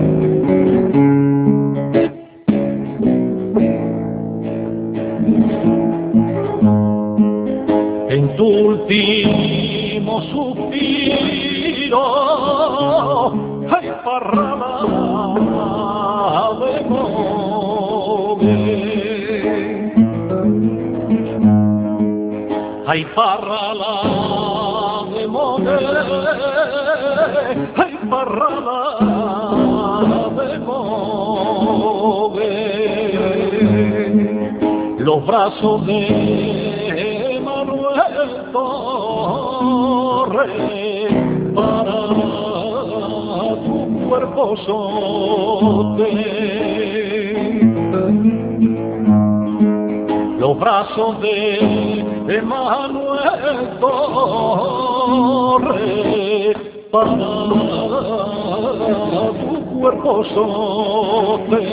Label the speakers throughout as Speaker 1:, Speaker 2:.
Speaker 1: En tu último suspiro, hay parrala de Moguer, hay parrala de Moguer, hay parrala de Moguer, los brazos de Torres para tu cuerpo sote, los brazos de Manuel Torres para tu cuerpo sote.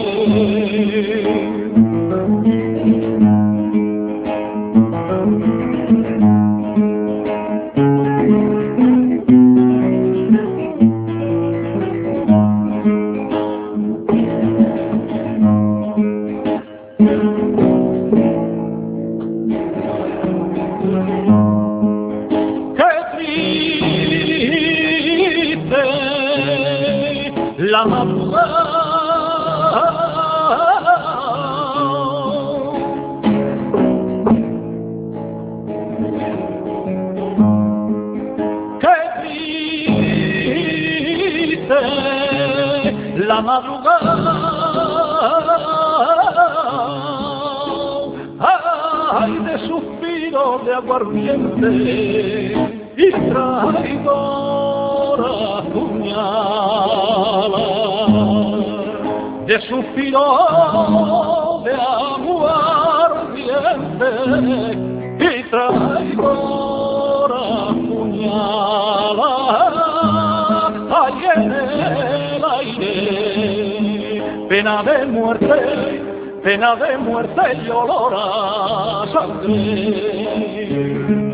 Speaker 1: La madrugada, qué triste la madrugada, ay de suspiro de aguardiente y traidora puñalada, de suspiro de aguardiente y traidora puñalada, hay en el aire pena de muerte y olor a sangre.